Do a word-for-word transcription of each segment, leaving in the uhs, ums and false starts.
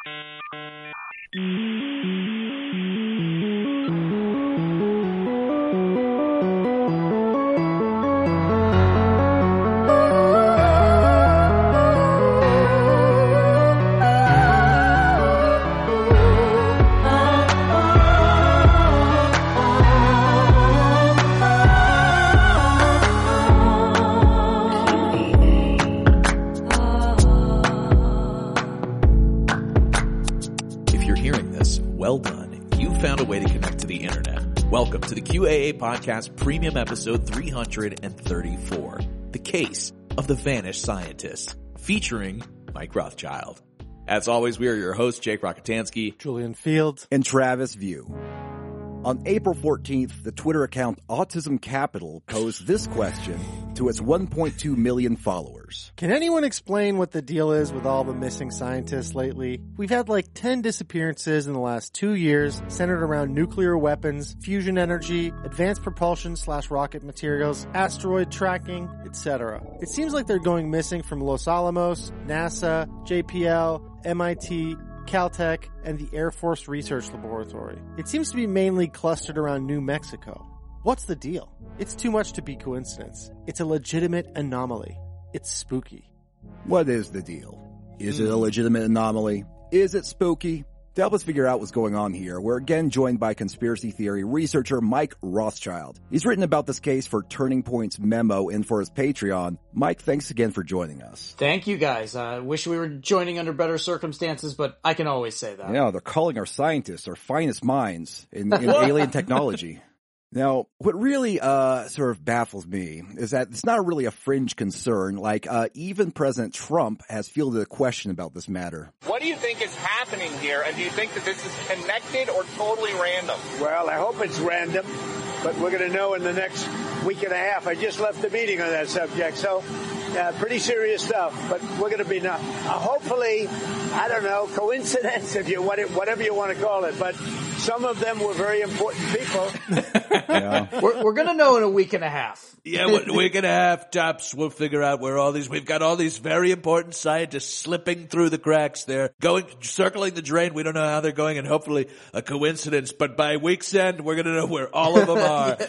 Welcome to the Q A A Podcast Premium Episode three hundred thirty-four, The Case of the Vanished Scientist, featuring Mike Rothschild. As always, we are your hosts, Jake Rockatansky, Julian Fields, and Travis View. On April fourteenth, the Twitter account Autism Capital posed this question to its one point two million followers. Can anyone explain what the deal is with all the missing scientists lately? We've had like ten disappearances in the last two years centered around nuclear weapons, fusion energy, advanced propulsion slash rocket materials, asteroid tracking, et cetera. It seems like they're going missing from Los Alamos, NASA, J P L, M I T, Caltech, and the Air Force Research Laboratory. It seems to be mainly clustered around New Mexico. What's the deal? It's too much to be coincidence. It's a legitimate anomaly. It's spooky. What is the deal? Is it a legitimate anomaly? Is it spooky? To help us figure out what's going on here, we're again joined by conspiracy theory researcher Mike Rothschild. He's written about this case for Turning Point's Memo and for his Patreon. Mike, thanks again for joining us. Thank you, guys. I uh, wish we were joining under better circumstances, but I can always say that. Yeah, they're calling our scientists our finest minds in, in alien technology. Now, what really uh sort of baffles me is that it's not really a fringe concern. Like, uh even President Trump has fielded a question about this matter. What do you think is happening here, and do you think that this is connected or totally random? Well, I hope it's random, but we're going to know in the next week and a half. I just left the meeting on that subject, so uh, pretty serious stuff, but we're going to be, not, uh, hopefully, I don't know, coincidence, if you whatever you want to call it, but some of them were very important people. Yeah. We're, we're going to know in a week and a half. Yeah, a week and a half, tops. We'll figure out where all these, we've got all these very important scientists slipping through the cracks there, going, circling the drain. We don't know how they're going, and hopefully a coincidence, but by week's end, we're going to know where all of them are.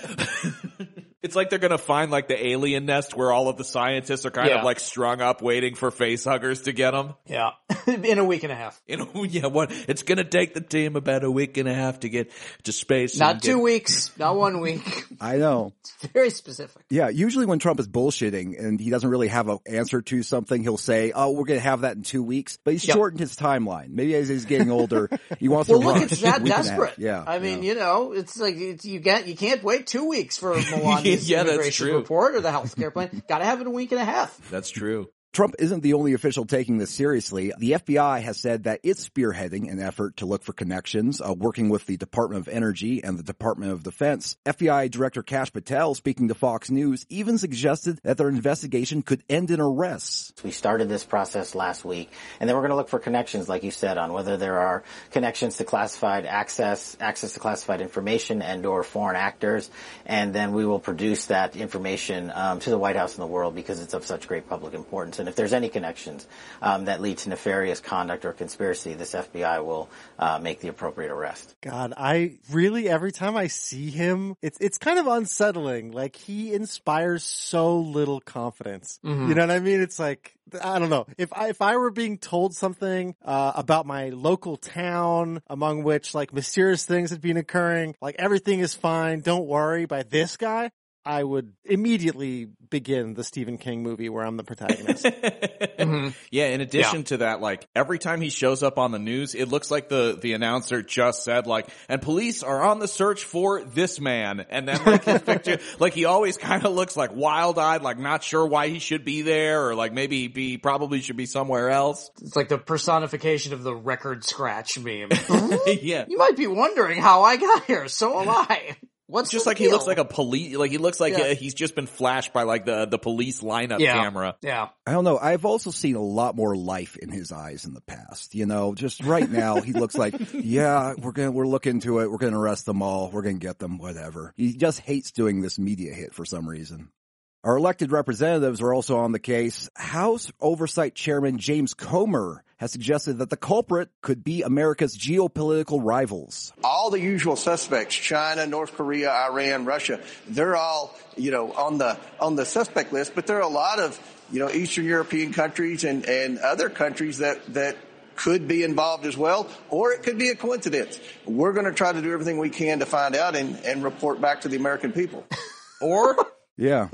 It's like they're going to find like the alien nest where all of the scientists are kind yeah. of like strung up waiting for face huggers to get them. Yeah. In a week and a half. In a, yeah, what? It's going to take the team about a week and a half to get to space. Not two get... weeks, not one week. I know. It's very specific. Yeah, usually when Trump is bullshitting and he doesn't really have an answer to something, he'll say, oh, we're going to have that in two weeks. But he's yep. shortened his timeline. Maybe as he's getting older, he wants well, to look, rush. It's that desperate. Yeah. I mean, yeah. you know, it's like it's, you can't, you can't wait two weeks for Melania's yeah, immigration report or the healthcare plan. Got to have it in a week and a half. That's true. Trump isn't the only official taking this seriously. The F B I has said that it's spearheading an effort to look for connections, uh, working with the Department of Energy and the Department of Defense. F B I Director Kash Patel, speaking to Fox News, even suggested that their investigation could end in arrests. We started this process last week, and then we're going to look for connections, like you said, on whether there are connections to classified access, access to classified information and or foreign actors, and then we will produce that information um, to the White House and the world because it's of such great public importance. And if there's any connections um, that lead to nefarious conduct or conspiracy, this F B I will uh, make the appropriate arrest. God, I really, every time I see him, it's it's kind of unsettling. Like, he inspires so little confidence. Mm-hmm. You know what I mean? It's like, I don't know. If I, if I were being told something uh about my local town, among which like mysterious things had been occurring, like everything is fine, don't worry, by this guy, I would immediately begin the Stephen King movie where I'm the protagonist. mm-hmm. Yeah, in addition yeah. to that, like, every time he shows up on the news, it looks like the, the announcer just said, like, and police are on the search for this man. And then, like, his picture, like, he always kind of looks, like, wild-eyed, like, not sure why he should be there, or, like, maybe he probably should be somewhere else. It's like the personification of the record scratch meme. Yeah. You might be wondering how I got here, so am I. What's just like deal? He looks like a police, like he looks like yeah. uh, he's just been flashed by like the the police lineup yeah. camera. Yeah. I don't know. I've also seen a lot more life in his eyes in the past. You know, just right now he looks like, yeah, we're gonna we're looking into it. We're gonna arrest them all. We're gonna get them. Whatever. He just hates doing this media hit for some reason. Our elected representatives are also on the case. House Oversight Chairman James Comer has suggested that the culprit could be America's geopolitical rivals. All the usual suspects, China, North Korea, Iran, Russia, they're all, you know, on the on the suspect list, but there are a lot of, you know, Eastern European countries and, and other countries that, that could be involved as well, or it could be a coincidence. We're going to try to do everything we can to find out and, and report back to the American people. Or... Yeah.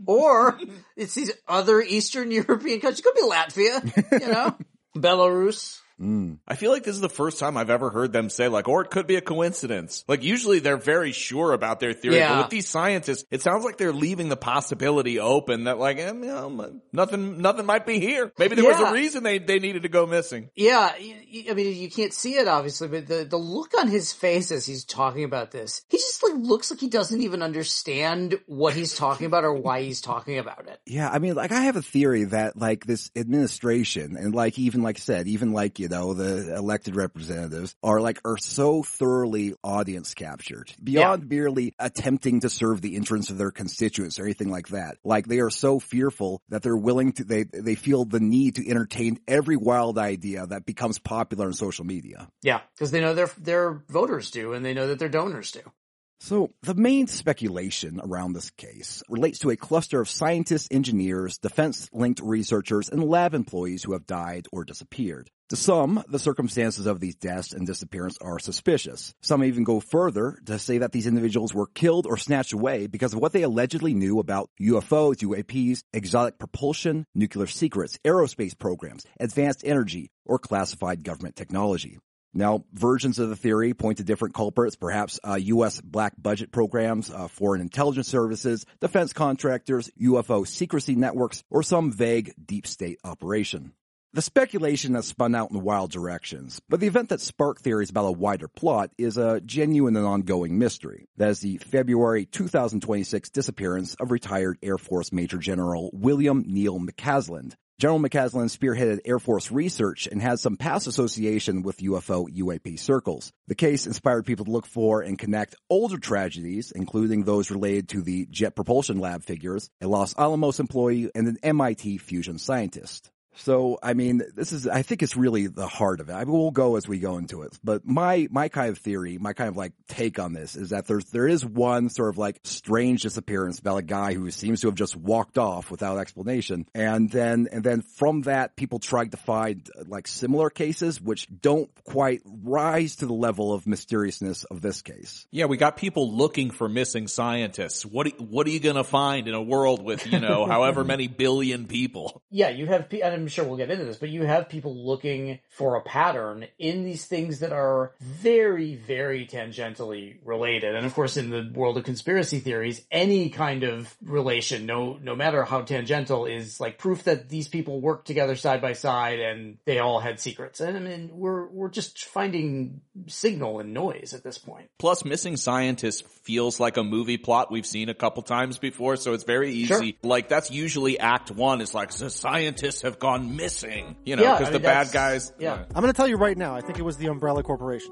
Or it's these other Eastern European countries. It could be Latvia, you know, Belarus. Mm. I feel like this is the first time I've ever heard them say, like, or it could be a coincidence. Like, usually they're very sure about their theory, yeah. but with these scientists, it sounds like they're leaving the possibility open that, like, eh, you know, nothing, nothing might be here. Maybe there yeah. was a reason they, they needed to go missing. Yeah, I mean, you can't see it, obviously, but the, the look on his face as he's talking about this, he just, like, looks like he doesn't even understand what he's talking about or why he's talking about it. Yeah, I mean, like, I have a theory that, like, this administration, and, like, even, like I said, even, like, you know, the elected representatives are like are so thoroughly audience captured beyond yeah. merely attempting to serve the interests of their constituents or anything like that. Like they are so fearful that they're willing to they they feel the need to entertain every wild idea that becomes popular on social media. Yeah, because they know their their voters do, and they know that their donors do. So the main speculation around this case relates to a cluster of scientists, engineers, defense-linked researchers, and lab employees who have died or disappeared. To some, the circumstances of these deaths and disappearance are suspicious. Some even go further to say that these individuals were killed or snatched away because of what they allegedly knew about U F Os, U A Ps, exotic propulsion, nuclear secrets, aerospace programs, advanced energy, or classified government technology. Now, versions of the theory point to different culprits, perhaps uh, U S black budget programs, uh, foreign intelligence services, defense contractors, U F O secrecy networks, or some vague deep state operation. The speculation has spun out in wild directions, but the event that sparked theories about a wider plot is a genuine and ongoing mystery. That is the February two thousand twenty-six disappearance of retired Air Force Major General William Neal McCasland. General McCasland spearheaded Air Force research and has some past association with U F O U A P circles. The case inspired people to look for and connect older tragedies, including those related to the Jet Propulsion Lab figures, a Los Alamos employee, and an M I T fusion scientist. So, I mean, this is, I think it's really the heart of it. I mean, we'll go as we go into it. But my, my kind of theory, my kind of like take on this is that there's, there is one sort of like strange disappearance about a guy who seems to have just walked off without explanation. And then, and then from that, people tried to find like similar cases which don't quite rise to the level of mysteriousness of this case. Yeah, we got people looking for missing scientists. What, what are you going to find in a world with, you know, however many billion people? Yeah, you have, I'm sure we'll get into this, but you have people looking for a pattern in these things that are very, very tangentially related. And of course, in the world of conspiracy theories, any kind of relation, no, no matter how tangential, is like proof that these people worked together side by side and they all had secrets. And I mean, we're, we're just finding signal and noise at this point. Plus, missing scientists feels like a movie plot we've seen a couple times before, so it's very easy. Sure. Like, that's usually act one. It's like, the scientists have gone missing, you know, because yeah, the bad guys. Yeah. Uh, I'm going to tell you right now, I think it was the Umbrella Corporation.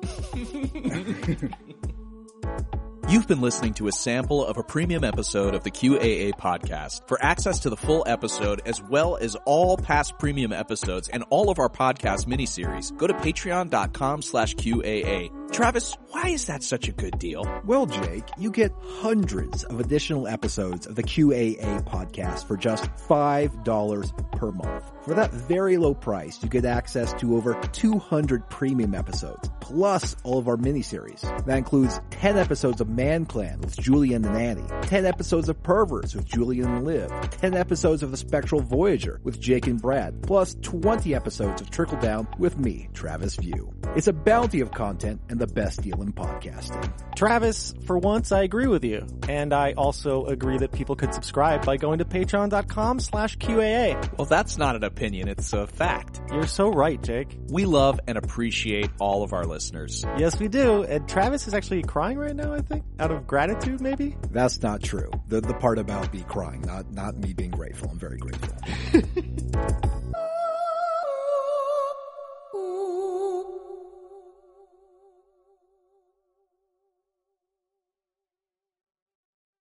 You've been listening to a sample of a premium episode of the Q A A podcast. For access to the full episode, as well as all past premium episodes and all of our podcast miniseries, go to patreon.com slash QAA. Travis, why is that such a good deal? Well, Jake, you get hundreds of additional episodes of the Q A A podcast for just five dollars per month. For that very low price, you get access to over two hundred premium episodes, plus all of our miniseries. That includes ten episodes of Man Clan with Julian and Annie, ten episodes of Perverts with Julian and Liv, ten episodes of The Spectral Voyager with Jake and Brad, plus twenty episodes of Trickle Down with me, Travis View. It's a bounty of content and the best deal in podcasting. Travis, for once I agree with you. And I also agree that people could subscribe by going to patreon.com slash QAA. Well, that's not an opinion, it's a fact. You're so right, Jake. We love and appreciate all of our listeners. Yes, we do. And Travis is actually crying right now, I think. Out of gratitude, maybe? That's not true. The the part about me crying, not not me being grateful. I'm very grateful.